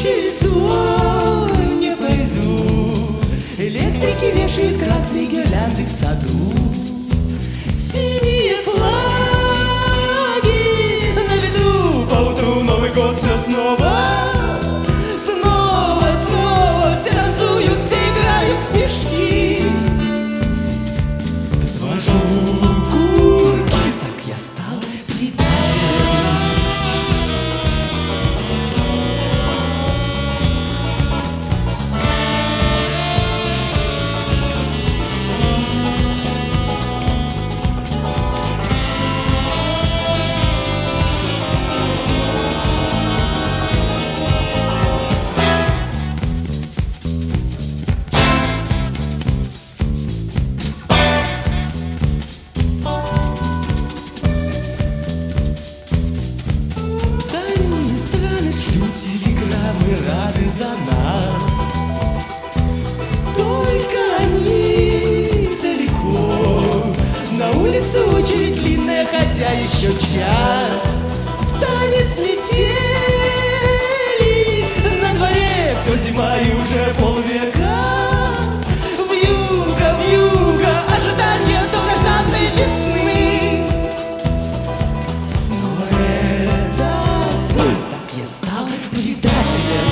через двор не пойду. Электрики вешают красные гирлянды в саду. Синие флаги на виду. Поутру Новый год все снова. Снова, снова все танцуют, все играют в снежки. Взвожу курки, так я стал предателем. Рады за нас, только они далеко. На улице очередь длинная, хотя еще час. Танец метели, на дворе все зима и уже полвека. Вьюга, вьюга, ожидание долгожданной весны. Но это сны, так я стал предателем.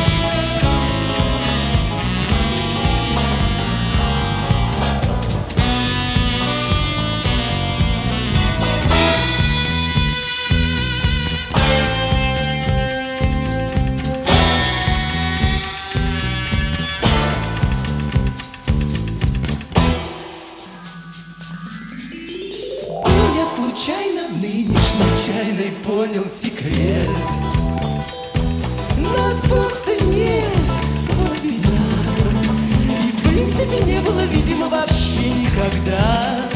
Я случайно в нынешней чайной понял секрет. Нас просто нет, вот беда. И в принципе не было, видимо, вообще никогда.